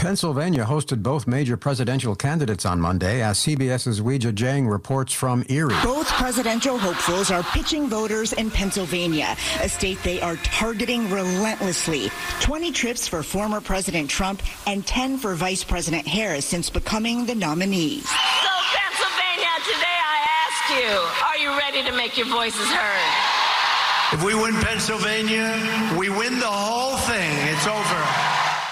Pennsylvania hosted both major presidential candidates on Monday as CBS's Weijia Jiang reports from Erie. Both presidential hopefuls are pitching voters in Pennsylvania, a state they are targeting relentlessly. 20 trips for former President Trump and 10 for Vice President Harris since becoming the nominees. So, Pennsylvania, today I ask you, are you ready to make your voices heard? If we win Pennsylvania, we win the whole thing. It's over.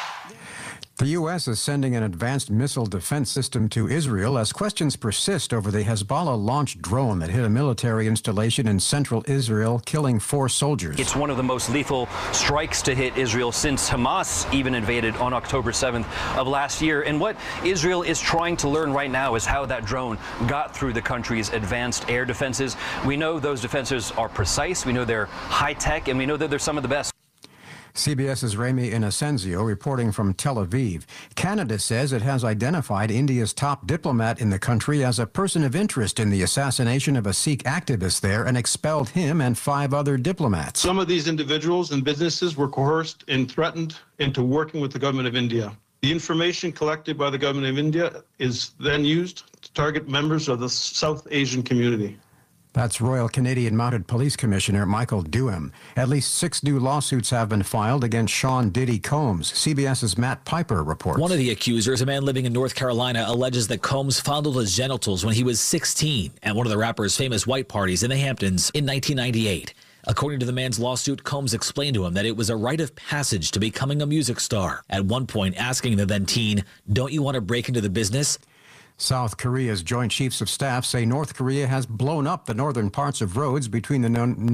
The U.S. is sending an advanced missile defense system to Israel as questions persist over the Hezbollah-launched drone that hit a military installation in central Israel, killing 4 soldiers. It's one of the most lethal strikes to hit Israel since Hamas even invaded on October 7th of last year. And what Israel is trying to learn right now is how that drone got through the country's advanced air defenses. We know those defenses are precise, we know they're high-tech, and we know that they're some of the best. CBS's Remy Inocencio reporting from Tel Aviv. Canada says it has identified India's top diplomat in the country as a person of interest in the assassination of a Sikh activist there and expelled him and 5 other diplomats. Some of these individuals and businesses were coerced and threatened into working with the government of India. The information collected by the government of India is then used to target members of the South Asian community. That's Royal Canadian Mounted Police Commissioner Michael Duham. At least 6 new lawsuits have been filed against Sean Diddy Combs. CBS's Matt Piper reports. One of the accusers, a man living in North Carolina, alleges that Combs fondled his genitals when he was 16 at one of the rapper's famous white parties in the Hamptons in 1998. According to the man's lawsuit, Combs explained to him that it was a rite of passage to becoming a music star, at one point asking the then teen, "Don't you want to break into the business?" South Korea's Joint Chiefs of Staff say North Korea has blown up the northern parts of roads between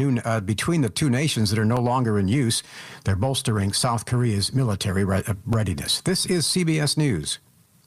the 2 nations that are no longer in use. They're bolstering South Korea's military readiness. This is CBS News.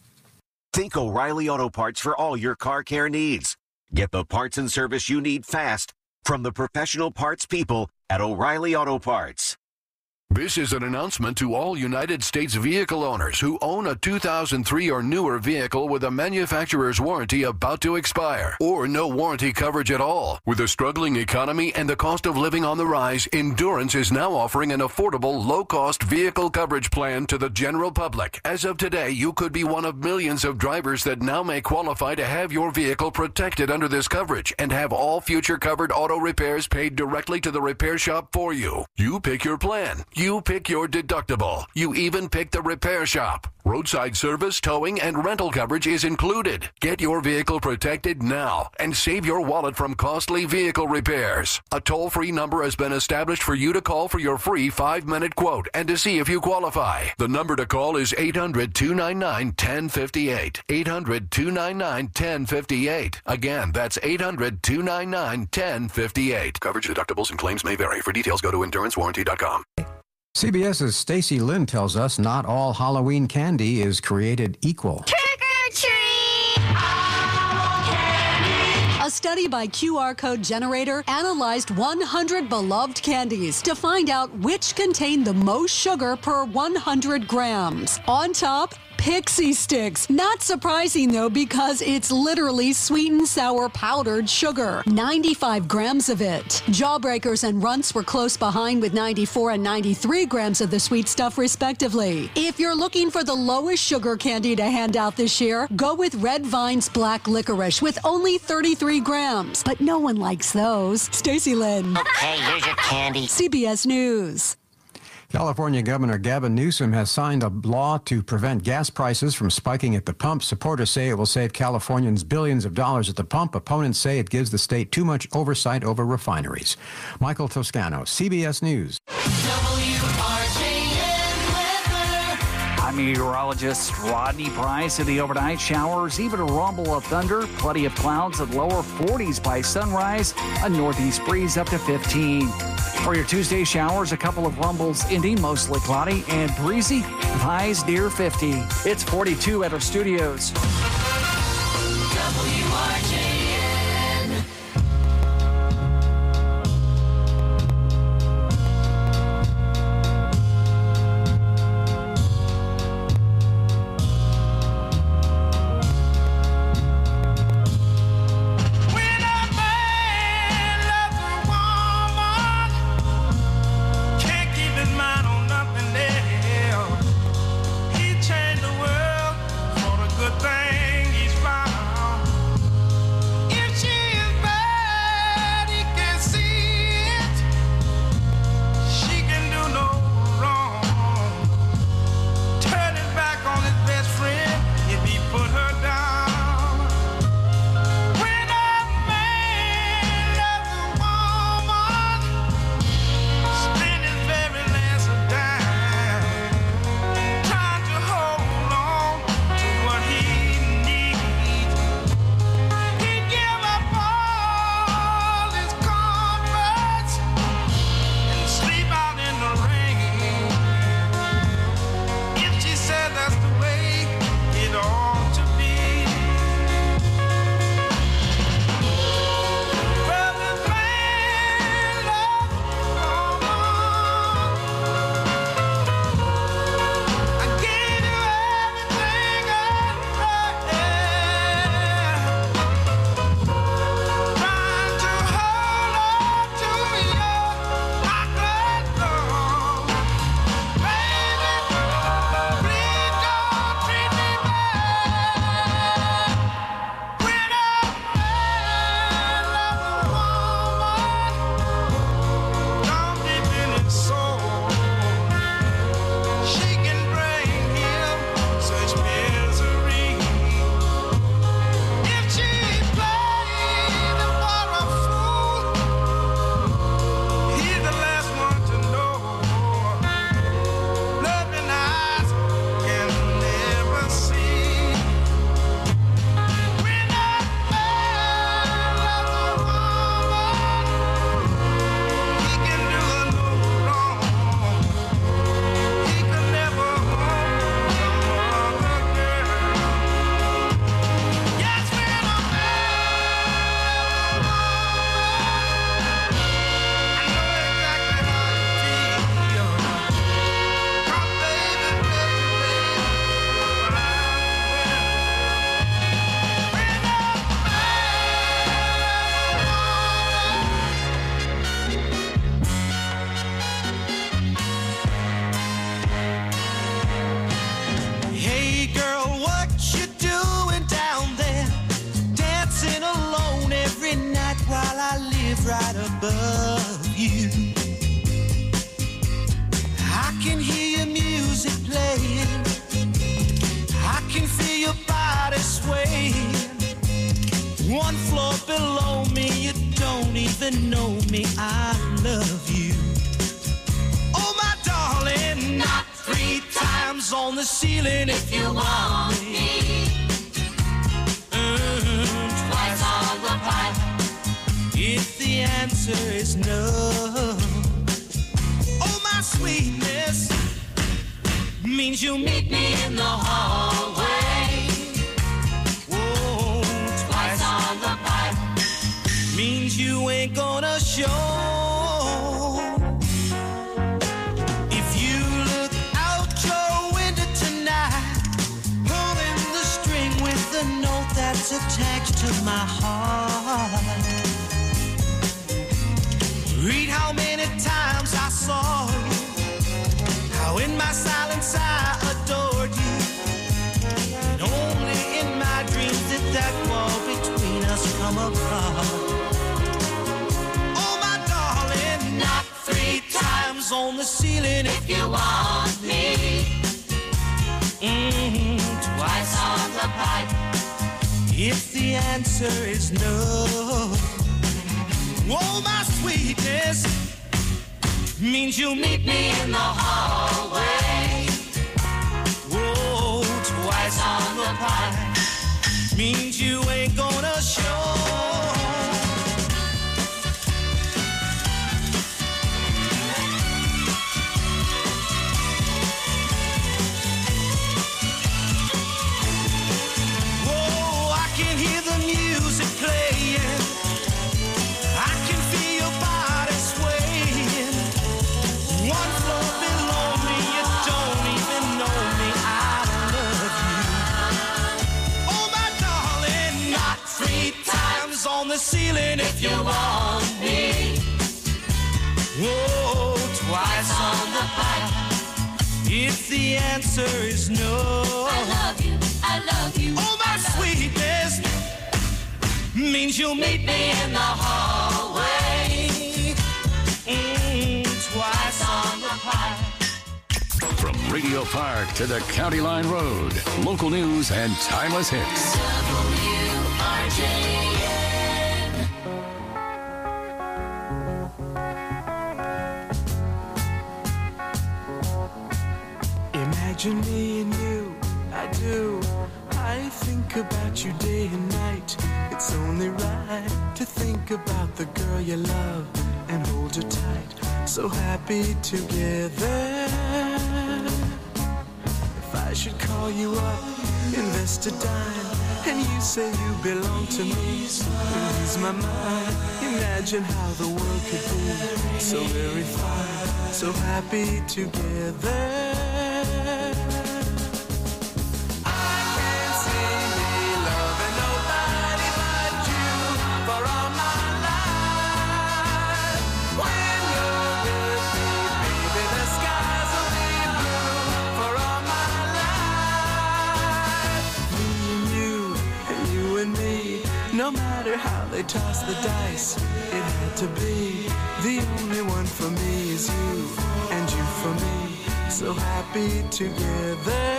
Think O'Reilly Auto Parts for all your car care needs. Get the parts and service you need fast from the professional parts people at O'Reilly Auto Parts. This is an announcement to all United States vehicle owners who own a 2003 or newer vehicle with a manufacturer's warranty about to expire or no warranty coverage at all. With a struggling economy and the cost of living on the rise, Endurance is now offering an affordable, low-cost vehicle coverage plan to the general public. As of today, you could be one of millions of drivers that now may qualify to have your vehicle protected under this coverage and have all future covered auto repairs paid directly to the repair shop for you. You pick your plan. You pick your deductible. You even pick the repair shop. Roadside service, towing, and rental coverage is included. Get your vehicle protected now and save your wallet from costly vehicle repairs. A toll-free number has been established for you to call for your free 5-minute quote and to see if you qualify. The number to call is 800-299-1058. 800-299-1058. Again, that's 800-299-1058. Coverage, deductibles, and claims may vary. For details, go to EnduranceWarranty.com. CBS's Stacy Lynn tells us not all Halloween candy is created equal. Trick or treat! A study by QR Code Generator analyzed 100 beloved candies to find out which contain the most sugar per 100 grams. On top, Pixie Sticks. Not surprising, though, because it's literally sweet and sour powdered sugar. 95 grams of it. Jawbreakers and Runts were close behind with 94 and 93 grams of the sweet stuff, respectively. If you're looking for the lowest sugar candy to hand out this year, go with Red Vine's Black Licorice with only 33 grams. But no one likes those. Stacy Lynn. Okay, here's your candy. CBS News. California Governor Gavin Newsom has signed a law to prevent gas prices from spiking at the pump. Supporters say it will save Californians billions of dollars at the pump. Opponents say it gives the state too much oversight over refineries. Michael Toscano, CBS News. I'm meteorologist Rodney Price. In the overnight, showers, even a rumble of thunder, plenty of clouds at lower 40s by sunrise, a northeast breeze up to 15. For your Tuesday showers, a couple of rumbles ending mostly cloudy and breezy, with highs near 50. It's 42 at our studios. WRJN. Can't keep his mind on nothing else. He changed the world. even know me, I love you. Oh, my darling, knock 3 times on the ceiling if you want me. Twice on the pipe if the answer is no. Oh, my sweetness means you'll meet me in the hallway. Oh, twice on the pipe means you ain't gonna show. If you look out your window tonight, pulling the string with the note that's attached to my heart, read how many times I saw you, how in my silence I adored you, and only in my dreams did that wall between us come apart. Oh, my darling, knock 3 times on the ceiling if you want me. Twice on the pipe if the answer is no. Oh, my sweetness means you'll meet me in the hallway. Oh, twice on the pipe means you ain't gonna show. Oh, I can hear the music playing. I can feel your body swaying. One floor below me, you don't even know me, I love you. Oh, my darling, knock 3 times on the ceiling if you want me. Oh, twice on the pipe if the answer is no. I love you, I love you. Oh, my sweetness means you'll meet me in the hallway. Twice on the pipe. From Radio Park to the County Line Road, local news and timeless hits. WRJN. Imagine me and you, I do. I think about you day and night. It's only right to think about the girl you love and hold her tight. So happy together. If I should call you up, invest a dime, and you say you belong to me, lose my mind. Imagine how the world could be so very fine, so happy together. No matter how they toss the dice, it had to be. The only one for me is you, and you for me, so happy together.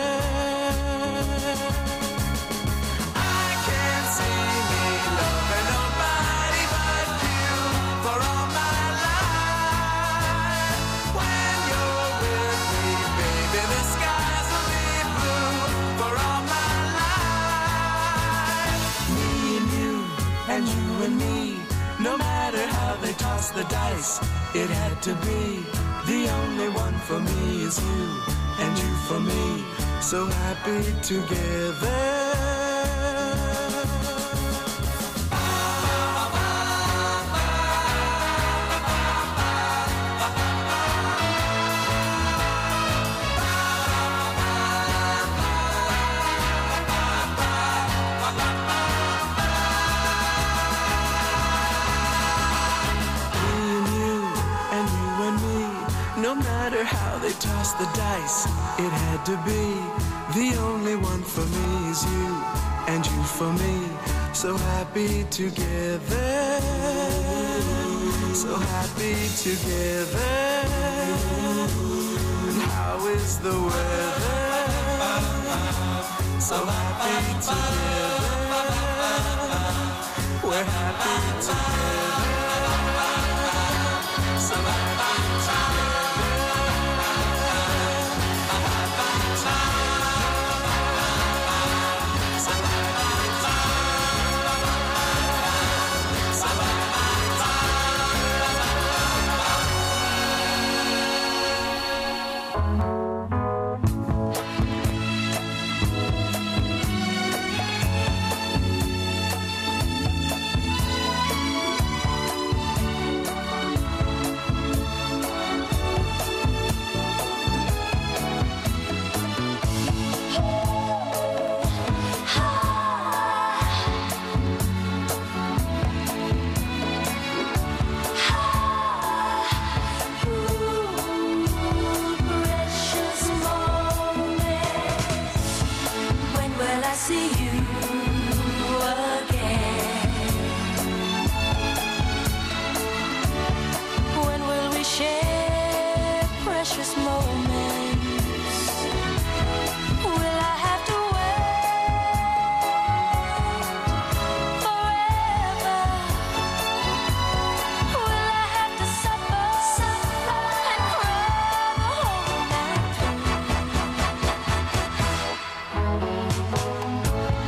I can't see me loving nobody but you for all my life. When you're with me, baby, the skies will be blue for all my life. Me and you, and you and me, no matter how they toss the dice, it had to be. The only one for me is you, and you for me, so happy together. No matter how they toss the dice, it had to be. The only one for me is you, and you for me, so happy together. So happy together. And how is the weather? So happy together. We're happy together. see you again? When will we share precious moments? Will I have to wait forever? Will I have to suffer and cry the whole night through?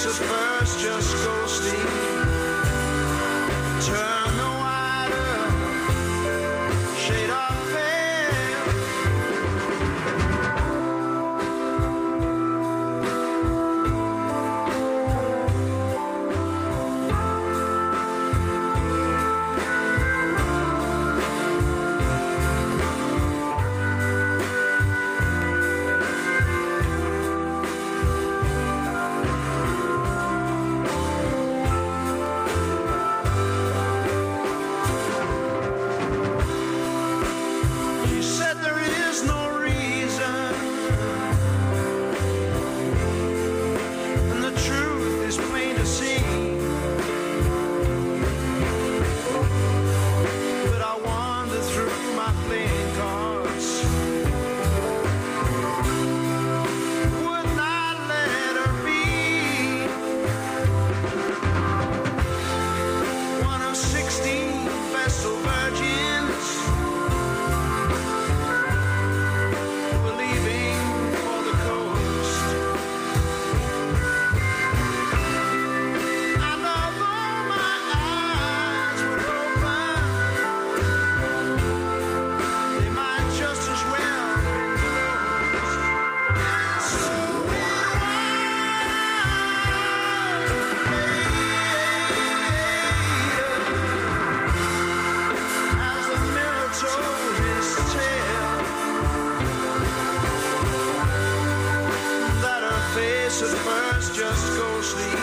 face at first just ghostly. Turn the wider shade of pale. He said there is no reason, and the truth is plain to see. But I wander through my playing cards, would not let her be one of 16 vestal virgins who were leaving for the coast. And although my eyes were open, they might just as well be closed. So as the mirror told his tale, that her face at first just ghostly.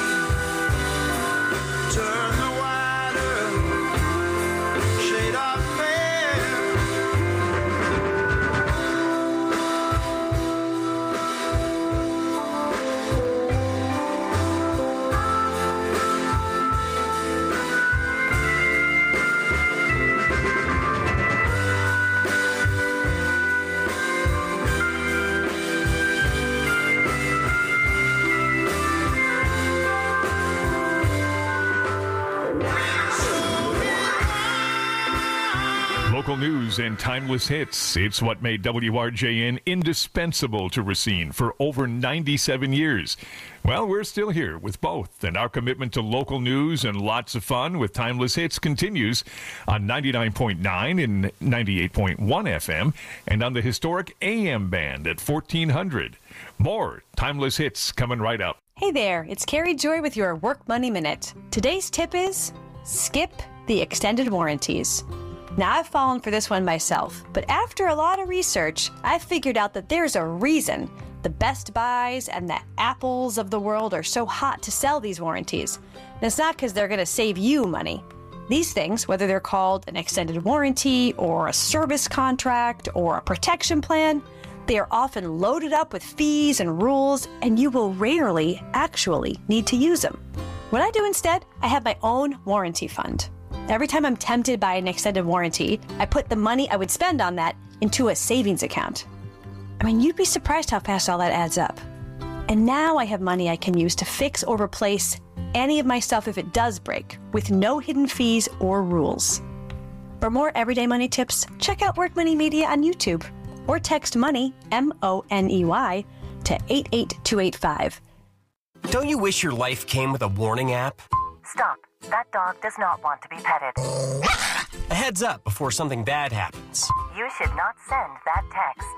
Turn the wider shade of pale. Local news and timeless hits. It's what made WRJN indispensable to Racine for over 97 years. Well, we're still here with both, and our commitment to local news and lots of fun with timeless hits continues on 99.9 and 98.1 FM and on the historic AM band at 1400. More timeless hits coming right up. Hey there, it's Carrie Joy with your Work Money Minute. Today's tip is skip the extended warranties. Now, I've fallen for this one myself, but after a lot of research, I figured out that there's a reason the Best Buys and the Apples of the world are so hot to sell these warranties. And it's not because they're going to save you money. These things, whether they're called an extended warranty or a service contract or a protection plan, they are often loaded up with fees and rules, and you will rarely actually need to use them. What I do instead, I have my own warranty fund. Every time I'm tempted by an extended warranty, I put the money I would spend on that into a savings account. I mean, you'd be surprised how fast all that adds up. And now I have money I can use to fix or replace any of my stuff if it does break, with no hidden fees or rules. For more everyday money tips, check out Work Money Media on YouTube or text MONEY, M-O-N-E-Y, to 88285. Don't you wish your life came with a warning app? Stop. That dog does not want to be petted. A heads up before something bad happens. You should not send that text.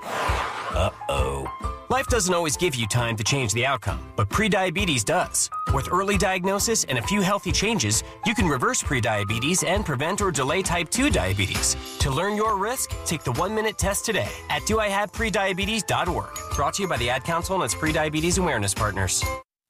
Uh-oh. Life doesn't always give you time to change the outcome, but prediabetes does. With early diagnosis and a few healthy changes, you can reverse prediabetes and prevent or delay type 2 diabetes. To learn your risk, take the 1-minute test today at doihaveprediabetes.org. Brought to you by the Ad Council and its prediabetes awareness partners.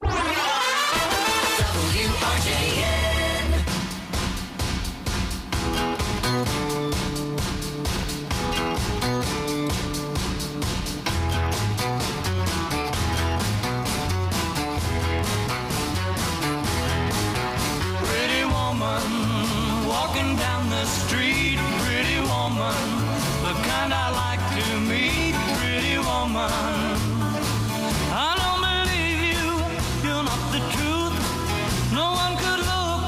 Pretty woman walking down the street. Pretty woman, the kind I like to meet. Pretty woman, I don't believe you. You're not the truth. No one could look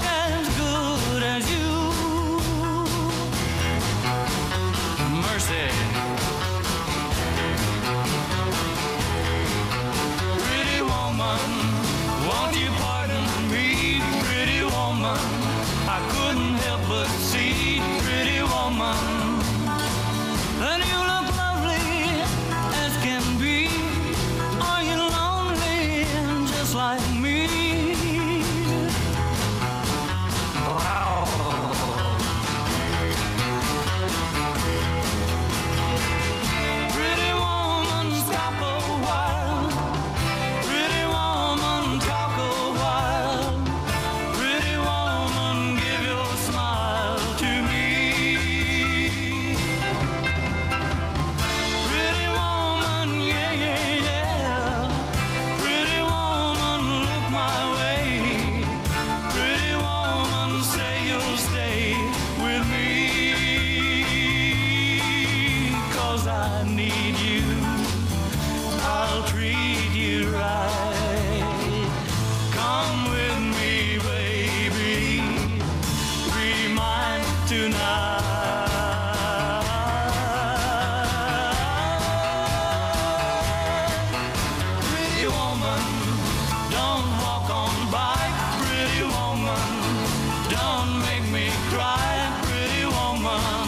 Don't walk on by, pretty woman. Don't make me cry, pretty woman.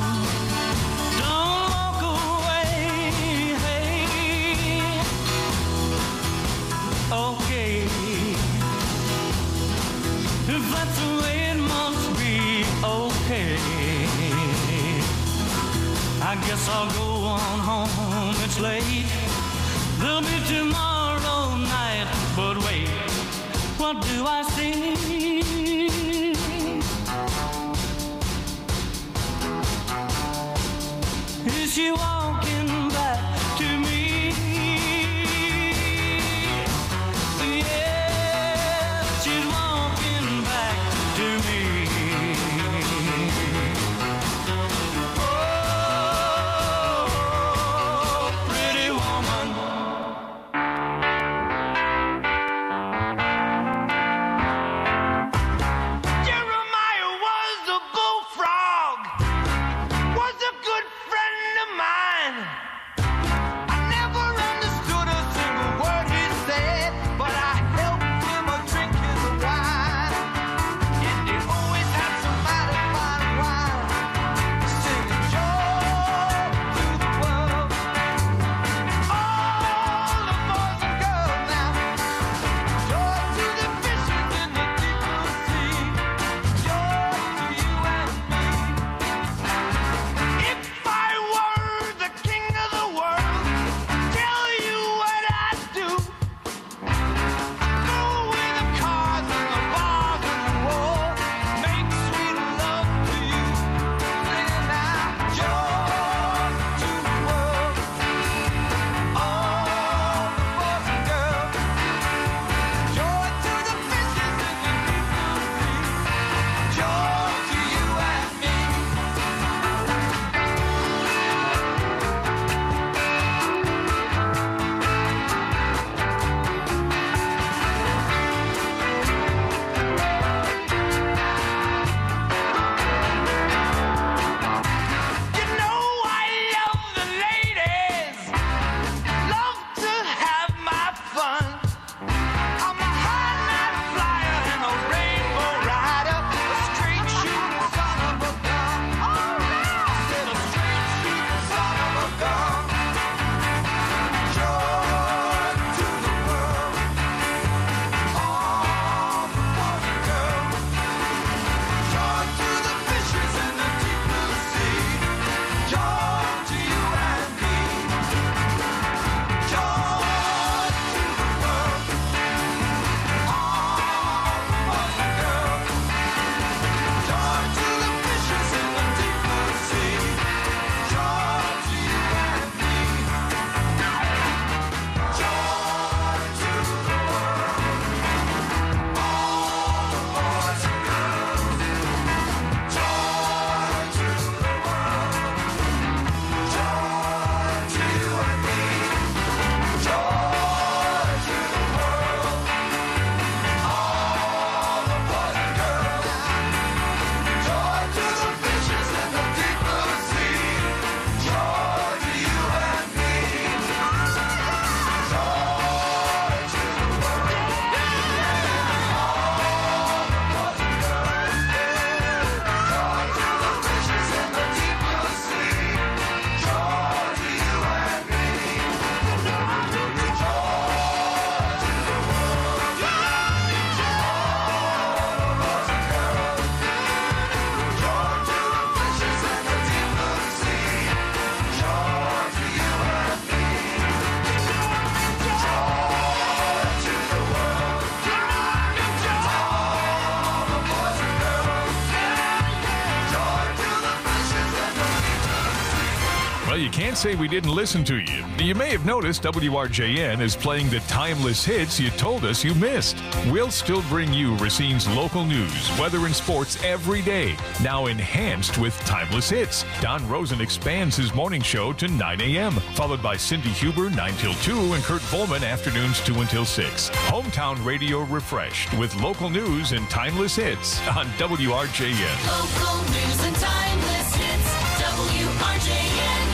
Don't walk away, hey. Okay. If that's the way it must be, okay. I guess I'll go on home, it's late. There'll be tomorrow night, but wait, what do I see? Is she walking back to me? Yeah, she's walking back to me. Oh, pretty woman. Jeremiah was a bullfrog, was a good friend of mine. I never understood a single word he said, but I helped him a drink his wine. And he always had some mighty fine wine, singing joy to the world. All the boys and girls now, joy to the fishes in the deep blue sea, joy to you and me. If I were the king of the world, tell you what I'd do. Go with the cars and the bars and the war, make sweet love to you, singing out joy to the world. All the boys and girls, joy to the fishes in the deep blue sea, joy to you and me. You know I love the ladies, love to have my fun. I'm a high night flyer and a rainbow rider, a straight shooting son of a gun. I said a straight shooting son of a gun. Joy to the world, all the boys and girls. Joy to the fishes in the deep blue sea. Joy to you and me. Joy to the world, all the boys and girls. Joy to the fishes in the deep blue sea. Joy to you and me. Joy to the world, all the boys and girls. Joy to the world, joy to you and me. Joy to the world, all the boys and girls. Joy to the fishes in the deep blue sea. Joy to you and me. Joy to the world, all the boys and girls. Joy to the fishes in the deep blue sea. Joy to you and me. Well, you can't say we didn't listen to you. You may have noticed WRJN is playing the timeless hits you told us you missed. We'll still bring you Racine's local news, weather, and sports every day, now enhanced with timeless hits. Don Rosen expands his morning show to 9 a.m., followed by Cindy Huber 9 till 2 and Kurt Volman afternoons 2 until 6. Hometown radio refreshed with local news and timeless hits on WRJN. Local news and timeless hits. WRJN.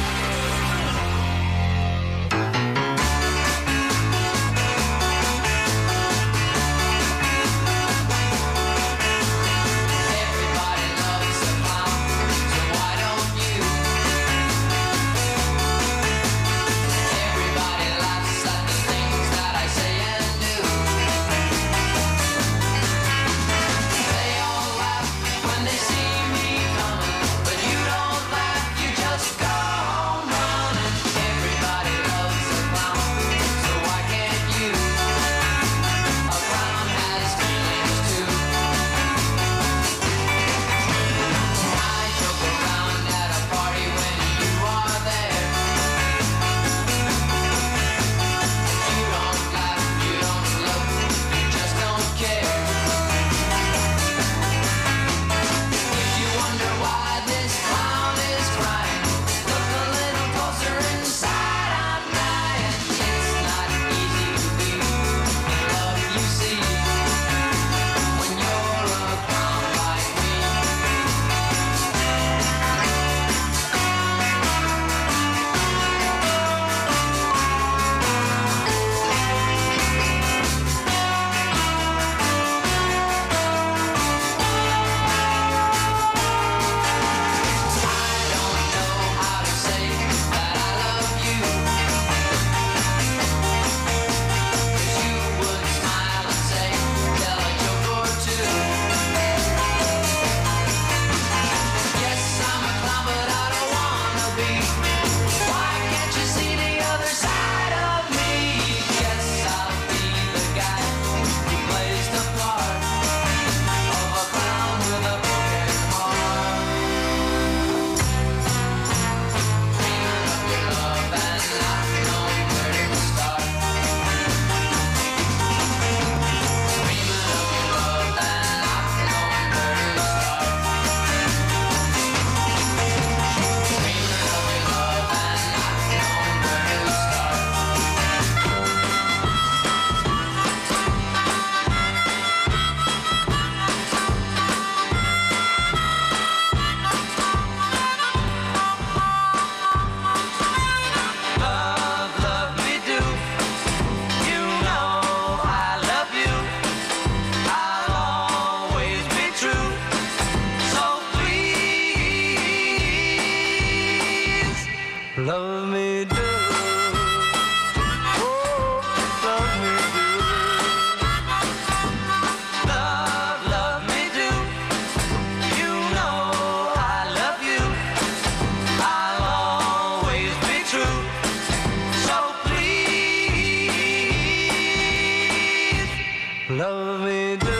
Love me do.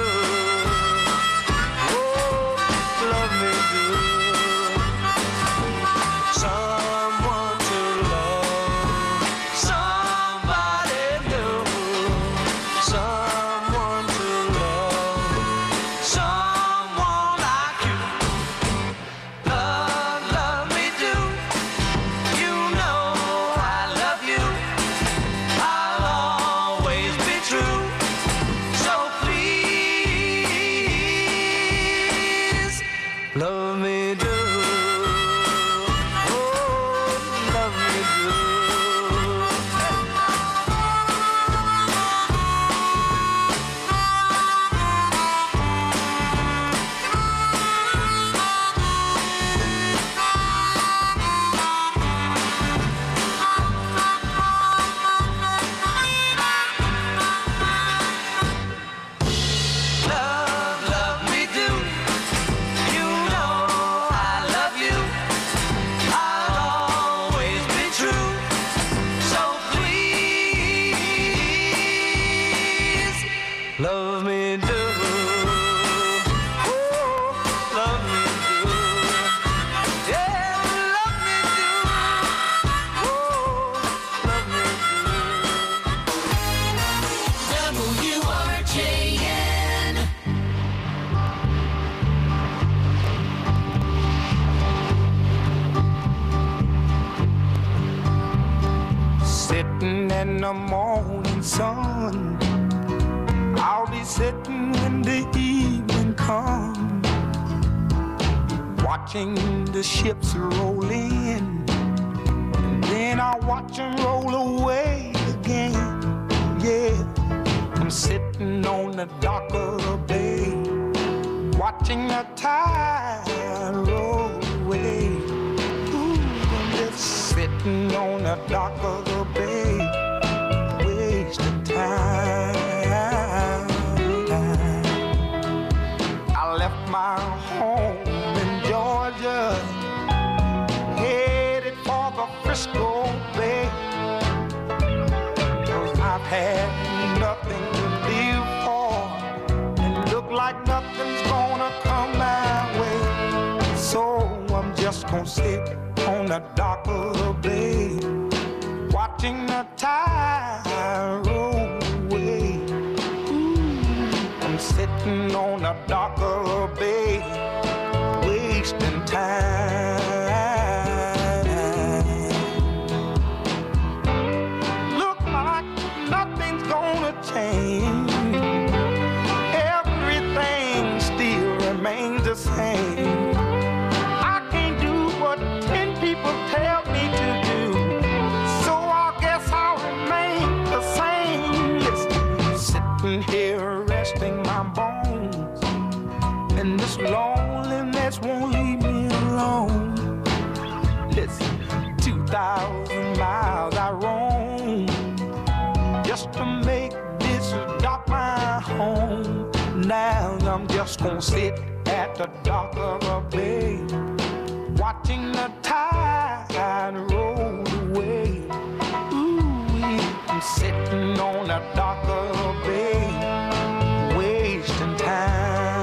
Oh, love me do. Someone to love. Somebody new. Someone to love. Someone like you. Love, love me do. You know I love you. I'll always be true. So please, love me do. Oh, love me do. Love, love me do. You know I love you. I'll always be true. So please, love me do. Oh, love me do. Yeah, love me do. Oh, love me do. WRJN. Sitting in the morning sun, I'll be sitting when the evening comes, watching the ships roll in, and then I'll watch them roll away again. Yeah, I'm sitting on the dock of the bay, watching the tide roll away. Ooh, I'm just sitting on the dock of the bay, wasting time. I left my home in Georgia, headed for the Frisco Bay. 'Cause I've had nothing to live for, and look like nothing's gonna come my way. So I'm just gonna sit on the dock of the bay, watching the tide roll away. Ooh, I'm sitting on the dock of the bay, wasting time. Look like nothing's gonna change. Everything still remains the same. I can't do what 10 people tell me to do, so I guess I'll remain the same. Listen, sitting here resting my bones, and this loneliness won't leave me alone. Listen, 2,000 miles I roam just to make this dock my home. Now I'm just gonna sit at the dock of the bay, watching the tide roll away. Ooh, I'm sitting on the dock of the bay, wasting time.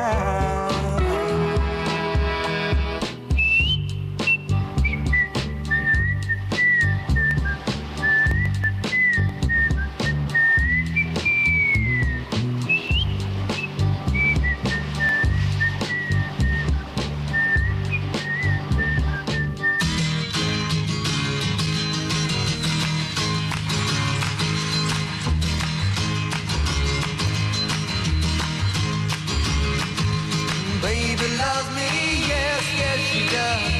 Baby loves me, yes, yes she does.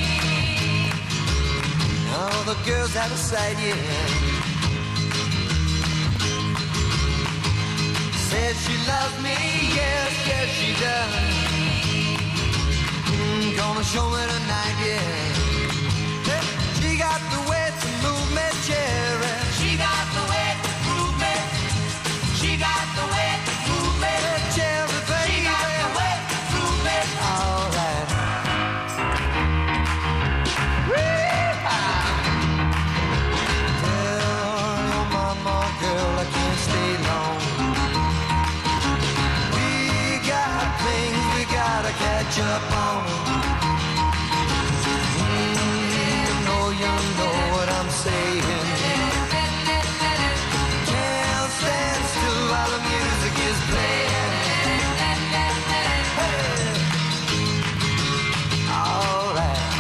All the girls out of sight, yeah. Says she loves me, yes, yes she does. Gonna show me tonight, yeah. She got the way to move me, cherry. She got the way to move me. She got the way to move me, cherry, baby. She got the way to move me. All right. Tell your mama, girl, I can't stay long. up on it. You know what I'm saying. Can't stand still while the music is playing. Hey. All right.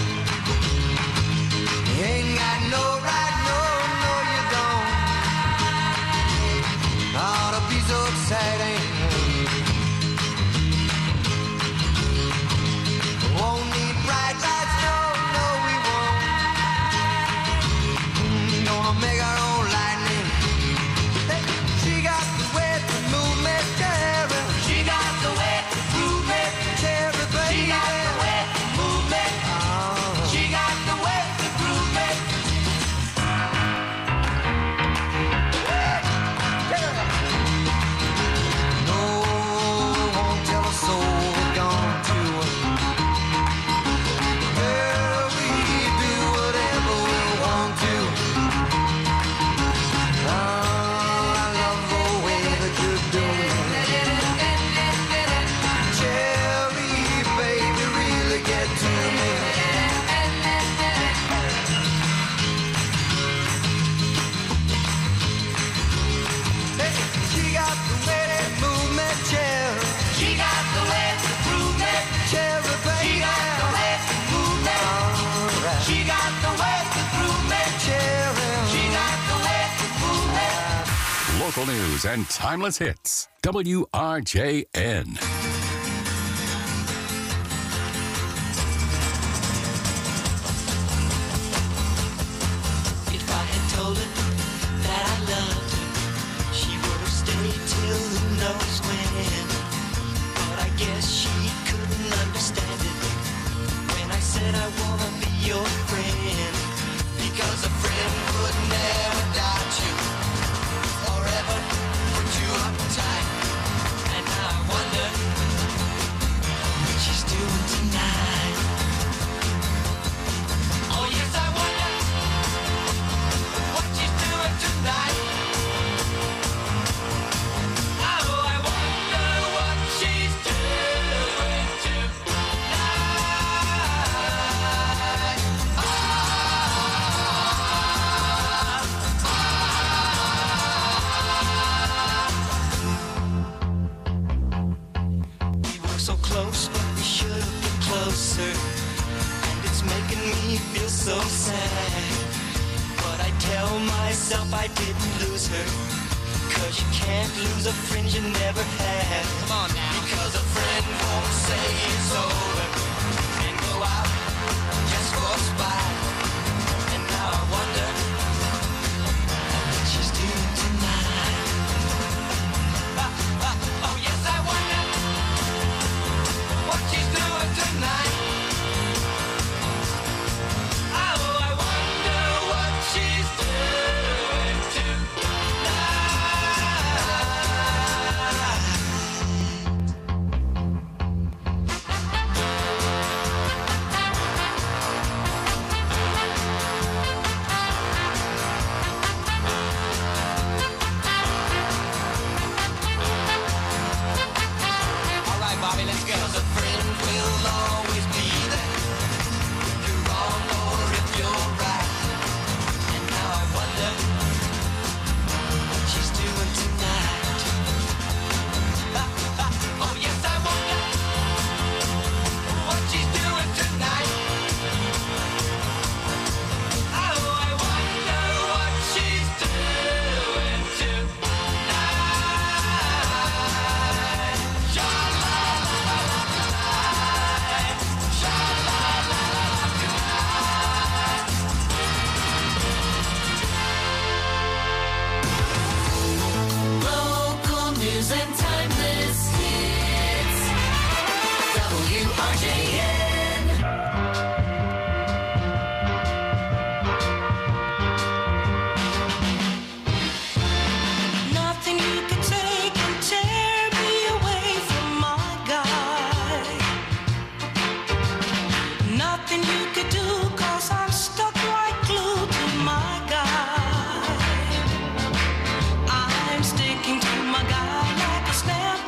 You ain't got no right, no, you don't. Ought to be so exciting. Won't need bright lights, no, we won't. Gonna make our own lightning. She got the way to move me, Terry. She got the way to move me, Terry, baby. She got the way to move me. She got the way to groove me. No, we won't tell a soul we're gone to. Girl, we do whatever we want to. I love the way that you're doing it. Cherry, baby, really get to me. Hey, she got the way to move me, Cherry. She got the way to prove me, Cherry, baby. She got the way to move me. She got the way to prove me, Cherry. She got the way to move me. Local news and timeless hits. WRJN. If I had told her that I loved her, she would have stayed till who knows when. But I guess she couldn't understand it when I said I wanna be your friend. Because a friend would never doubt you, forever put you uptight. And now I wonder what she's doing tonight. Oh yes, I wonder what she's doing tonight. Oh, I wonder what she's doing tonight. We were so close, but we should have been closer. And it's making me feel so sad. But I tell myself I didn't lose her. Cause you can't lose a friend you never had. Come on now. Because a friend won't say it's over and go out just for a spite. And now I wonder what she's doing tonight. Oh yes, I wonder what she's doing tonight. Oh, I wonder what she's doing All right, Bobby, let's go. 'Cause a friend will always be there if you're wrong or if you're right. And now I wonder what she's doing tonight. Oh yes, I wonder what she's doing tonight. Oh, I wonder what she's doing tonight. Sha-la-la-la-la-la-la. Sha-la-la-la-la-la. Local news and timeless hits. WRJN. Nothing you can take can tear me away from my guy. Nothing you could do, 'cause I'm stuck like glue to my guy. I'm sticking to my guy like a snap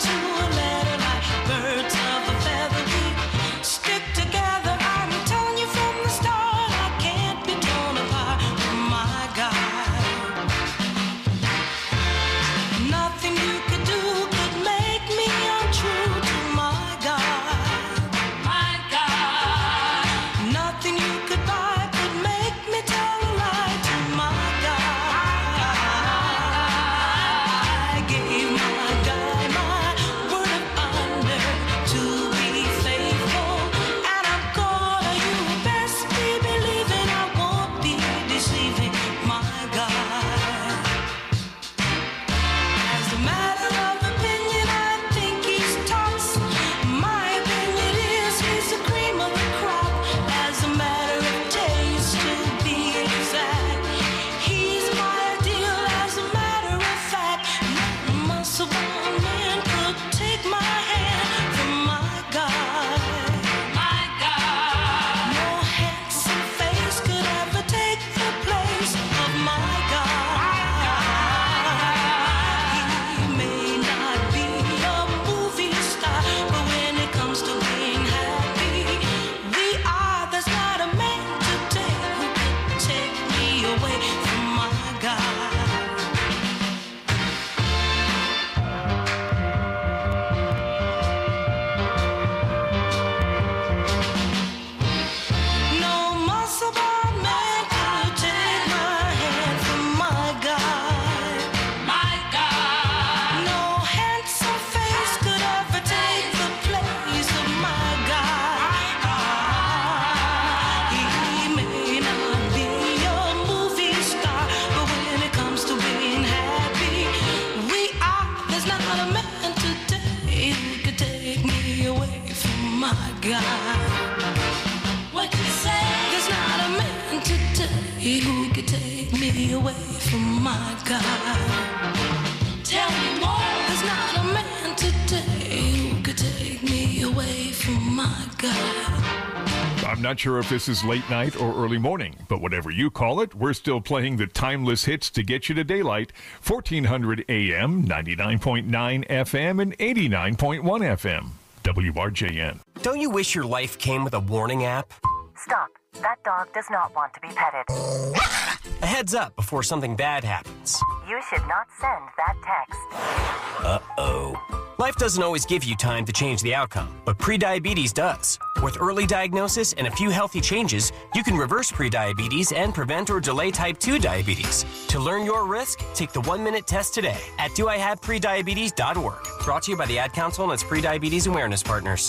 God. What you say? There's not a man today who could take me away from my God. Tell me more. There's not a man today who could take me away from my God. I'm not sure if this is late night or early morning, but whatever you call it, we're still playing the timeless hits to get you to daylight. 1400 AM, 99.9 FM, and 89.1 FM. WRJN. Don't you wish your life came with a warning app? Stop. That dog does not want to be petted. A heads up before something bad happens. You should not send that text. Uh-oh. Life doesn't always give you time to change the outcome, but prediabetes does. With early diagnosis and a few healthy changes, you can reverse prediabetes and prevent or delay type 2 diabetes. To learn your risk, take the 1-minute test today at doihaveprediabetes.org. Brought to you by the Ad Council and its prediabetes awareness partners.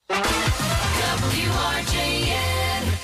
WRJN.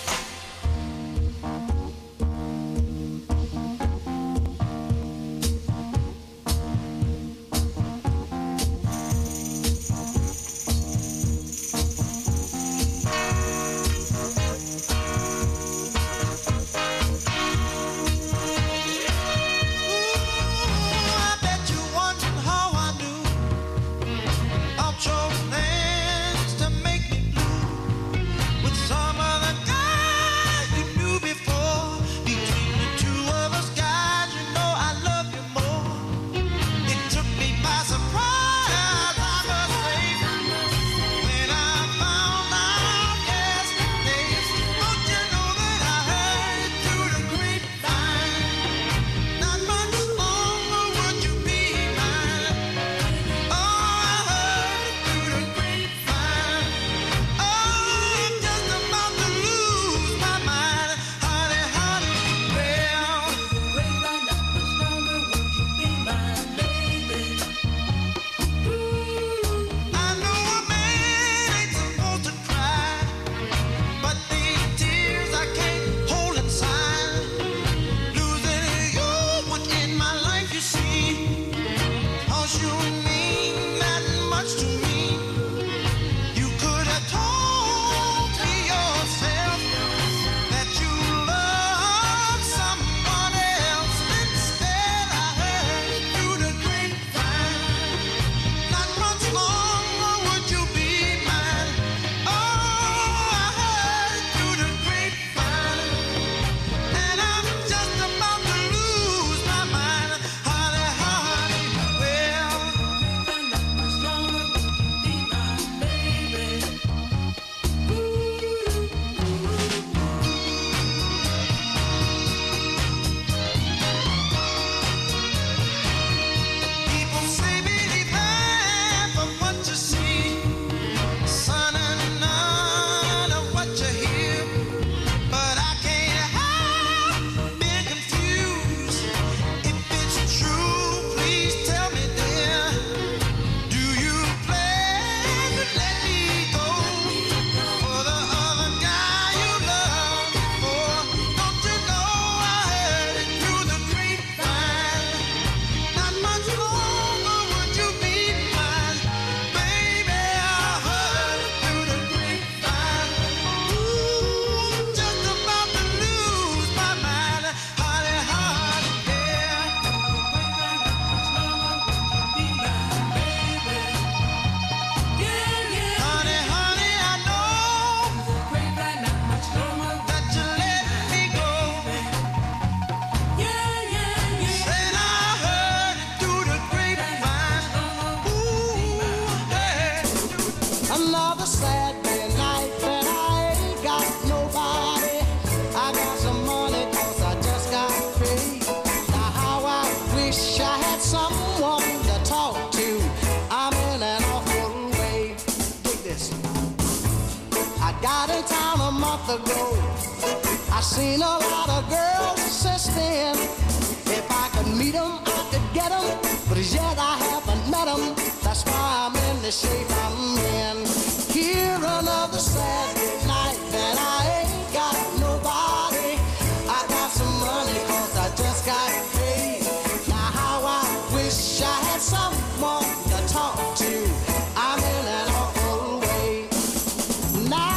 Ago. I seen a lot of girls since then. If I could meet them, I could get them. But as yet I haven't met them. That's why I'm in the shape I'm in. Here another Saturday night that I ain't got nobody. I got some money 'cause I just got paid. Now how I wish I had someone to talk to. I'm in an awful way. Now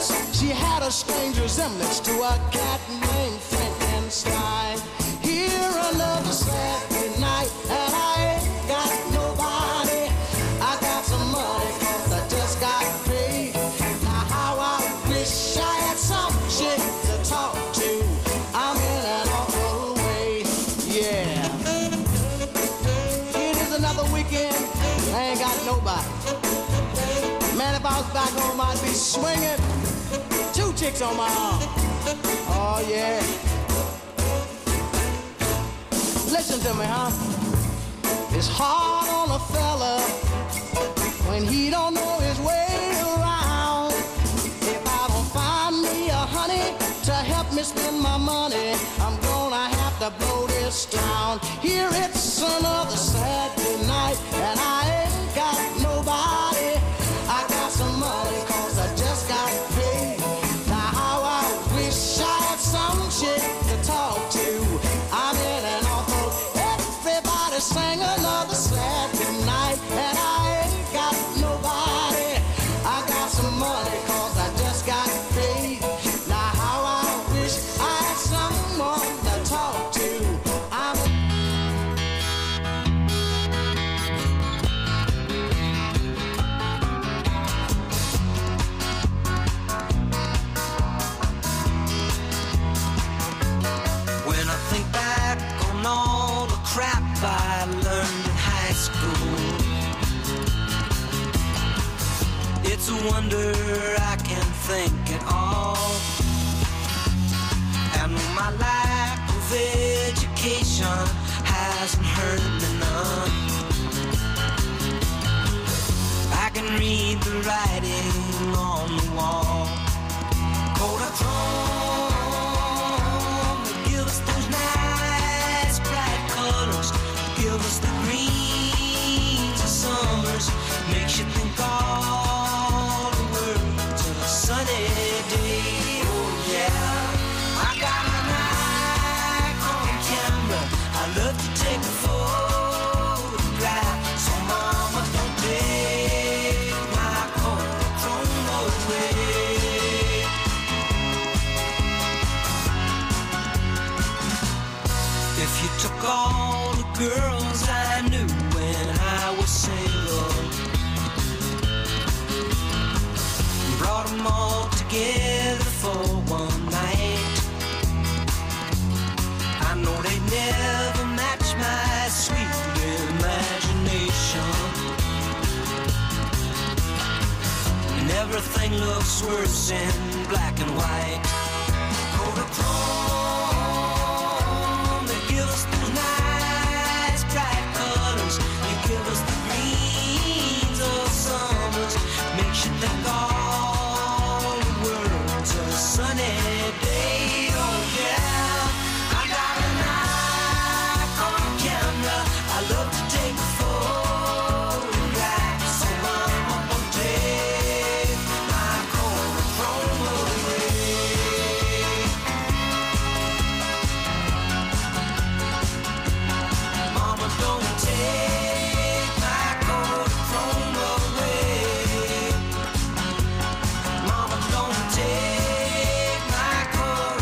dress, she had a strange resemblance to a cat named Frankenstein. Here another Saturday night, and I ain't got nobody. I got some money, 'cause I just got paid. Now how I wish I had some chick to talk to. I'm in an awful way, yeah. It is another weekend, I ain't got nobody. Man, if I was back home, I'd be swinging 2 chicks on my arm. Oh, yeah. Listen to me, huh? It's hard on a fella when he don't know his way around. If I don't find me a honey to help me spend my money, I'm gonna have to blow this town. Here it's another Saturday night, and I ain't got nobody. I got some money, 'cause I just got paid. Now how I wish I had some chick to talk to. I'm in an awful. Everybody sang another Saturday night, and I ain't got nobody. I got some money, 'cause I just got paid. Now how I wish I had someone to talk to. When I think back on all the crap I learned in high school, it's a wonder I can think at all. And my lack of education hasn't hurt me none. I can read the writing on the wall. Kodachrome, give us those nice bright colors, give us the greens of summers, makes you think all the world's a sunny day. Oh yeah, I got my Nikon camera, I love to take a photograph, so mama don't take my Kodachrome away. If you took all the girls I knew when I was single, brought them all together for one night, I know they'd never match my sweet imagination. And everything looks worse in black and white. Kodachrome, give us those nice bright colors, you give us the greens of summers, makes you think all the world's a sunny day. Oh yeah, I got a Nikon camera, I love to take photographs, so mama don't take my Kodachrome away. Mama, don't take my Kodachrome away. Mama, don't take my Kodachrome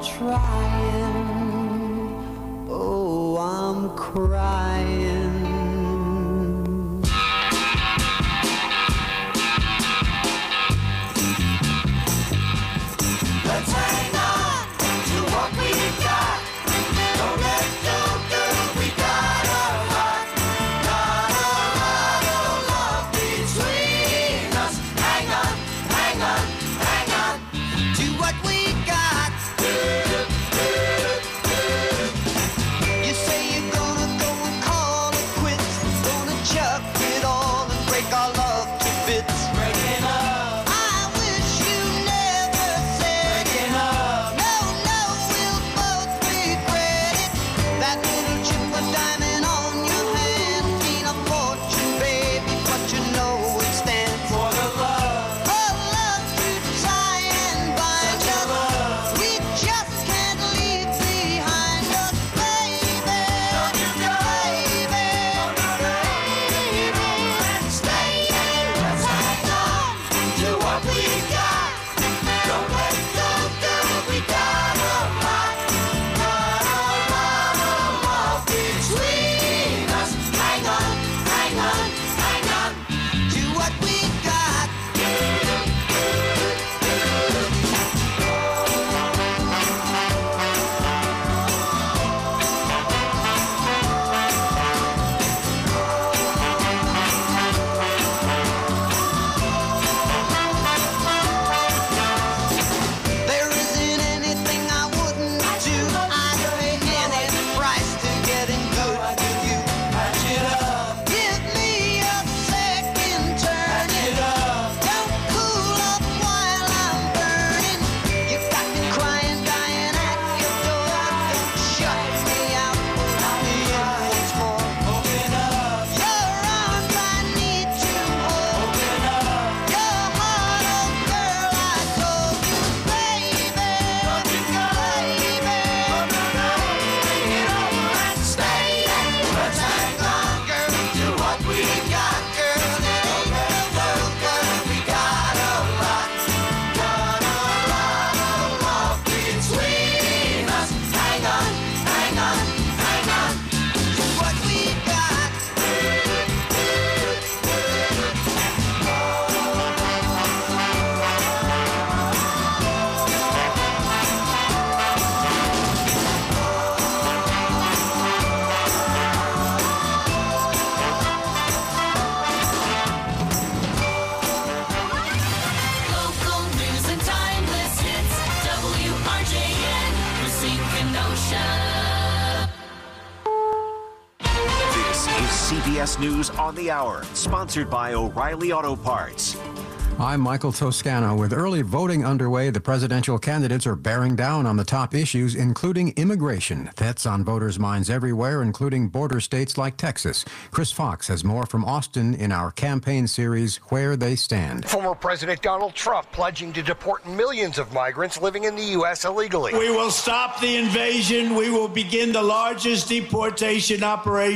trying. Oh, I'm crying. Let's hang on to what we got. Don't let go, girl, we got a lot. Got a lot of love between us. Hang on, hang on, hang on to what we got. You say you're gonna go and call it quits. Gonna chuck it all and break our love to bits. Breaking up. I wish you never said it. No, no, we'll both regret it. That little chip of diamond on your hand ain't a fortune, baby, but you know it stands for the love. For love to tie and bind us. We just can't leave behind us, baby. Don't you go, baby. Let's stay in. Let's hang on to what we got. Don't let go, girl, we got a lot. Got a lot of love between us. Hang on, hang on, hang on to what we got. There isn't anything I wouldn't do. I'd pay any price to getting good with you. Patch it up. Give me a second turn. It up. Don't cool up while I'm burning. You got me crying, dying at your door. Don't shut me out. I'll be in once more. Open up. Your arms I need to hold. Open up. Your heart, oh girl, I told you, baby. Don't you go, baby. Let's stay in. Let's hang on, girl, to what we got, girl. It ain't the world, girl. We got a lot. Got a lot of love between us. Hang on, hang on, hang on to what we got. Local news and timeless hits. WRJN, Racine, Kenosha. This is CBS News on the Hour, sponsored by O'Reilly Auto Parts. I'm Michael Toscano. With early voting underway, the presidential candidates are bearing down on the top issues, including immigration. That's on voters' minds everywhere, including border states like Texas. Chris Fox has more from Austin in our campaign series, Where They Stand. Former President Donald Trump pledging to deport millions of migrants living in the U.S. illegally. We will stop the invasion. We will begin the largest deportation operation